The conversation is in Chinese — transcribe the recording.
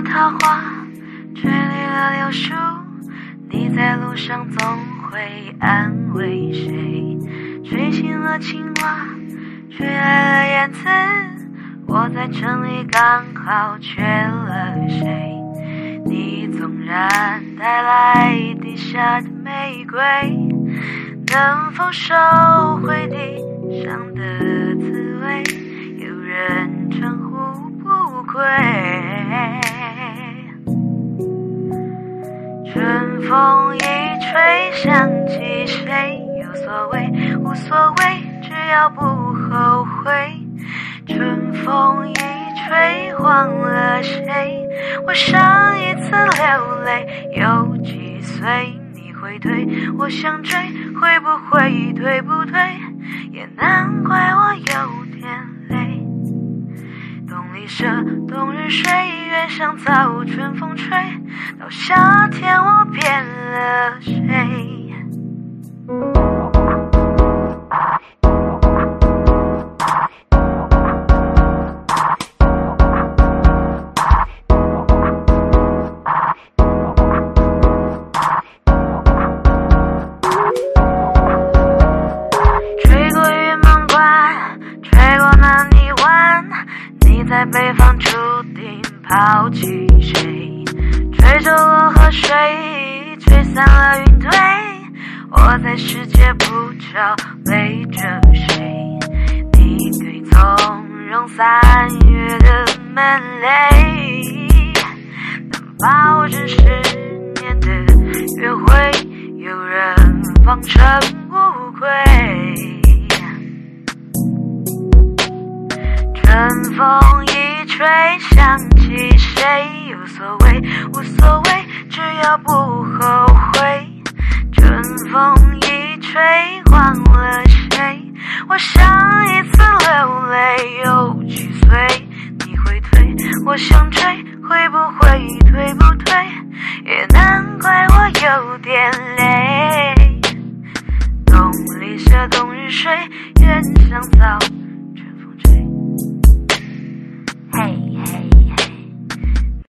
桃花，吹绿了柳树，你在路上总会安慰谁？吹醒了青蛙，吹来了燕子，我在城里刚好缺了谁？你纵然带来地下的玫瑰，能否收回地上的滋味？有人称呼不愧。春风一吹，想起谁？有所谓，无所谓，只要不后悔。春风一吹，忘了谁？我上一次流泪有几岁？你会退，我想追，会不会退不退？也难怪我有点累。冬里舍，冬日睡，原想早春风吹，到夏天我变了谁？在北方注定抛弃谁？吹走了河水，吹散了云堆，我在世界不着背着谁？你给从容3月的门泪，能保证10年的约会，有人方成无愧。春风一吹，想起谁？有所谓，无所谓，只要不后悔。春风一吹，忘了谁？我上一次流泪有几岁？你会退，我想追，会不会退不退？也难怪我有点累。冬里舍，冬日睡，原想早